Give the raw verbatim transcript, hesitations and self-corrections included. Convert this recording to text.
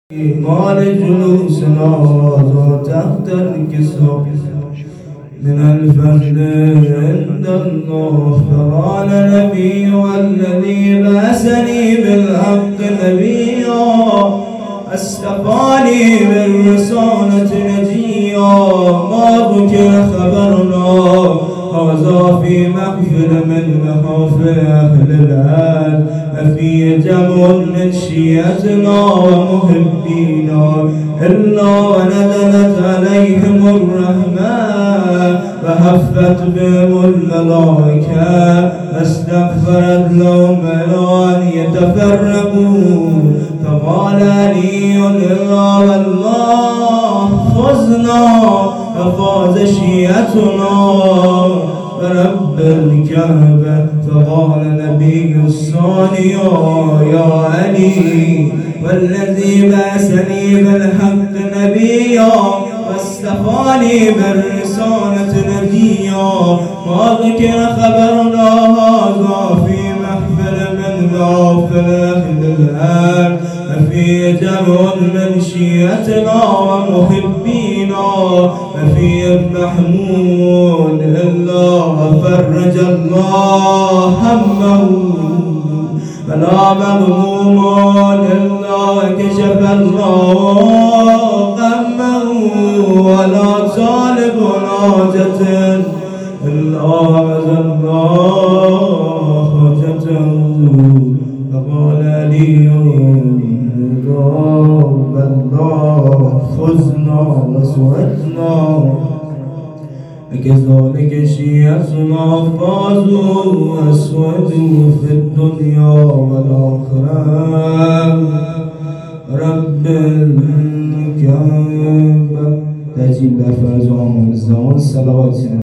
قال جلوسنا تحت الكسوة من الفضل عند الله. فقال نبي والذي بعثني بالحق نبيا استفاني بالرسالة نجيا. ما ذكر خبرنا هذا في محفل من محافل أهل العهد ففي جمع من شيعتنا ومحبينا إلا ونزلت عليهم الرحمة فهفت بهم الملائكة فاستغفرت لهم إلى أن يتفرقوا. فقال علي إلا والله فزنا ففاز شيعتنا رب الكعبة. فقال النبي الصالح يا علي والذي بعثني بالحق نبيا واستفاني بالرسالة نبيا ما ذكر خبرنا هذا في محفل من محافل أهل الأرض ففي جمع من شيعتنا ومحبينا ففي محمود إلا فرج الله همه فلا مغموم إلا كشف الله غمه ولا طالب حاجة إلا عز الله حاجته. فقال لي رب الله خذنا وسعدنا كذلك شيعتنا فازوا واسودوا في الدنيا والآخرة. رب الكعبة تجيب فازوا من الزمان صلوات